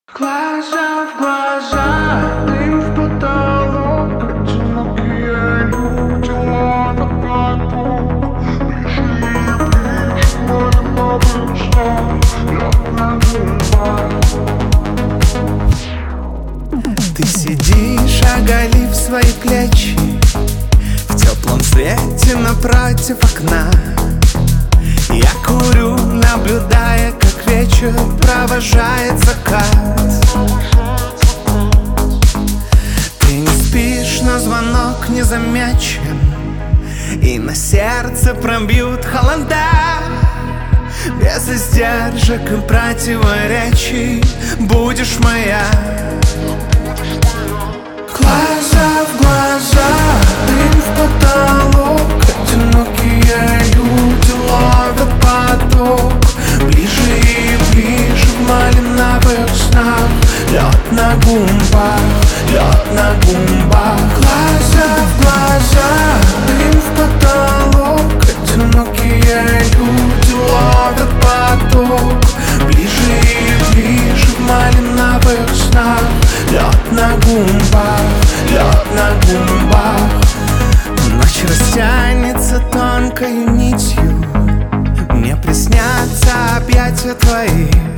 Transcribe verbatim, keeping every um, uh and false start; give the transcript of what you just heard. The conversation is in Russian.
Глаза в глаза, дым в потолок, одинокие люди ловят поток. Ближе и ближе, молим об их снах, лед на губах. Ты сидишь, оголив свои плечи в теплом свете напротив окна. Я курю, наблюдая, как вечер провожает закат. Ты не спишь, но звонок не замечен, и на сердце пробьют холода. Без издержек и противоречий будешь моя. Глаза в глаза, дым в потолок, одинокие люди ловят поток. Ближе и ближе в малиновых снах, лед на губах, лед на губах. Глаза в глаза, дым в потолок, одинокие люди ловят поток. Ближе и ближе в малиновых снах, лед на губах, лед на губах. Ночь растянется тонкой нитью, мне приснятся объятия твои.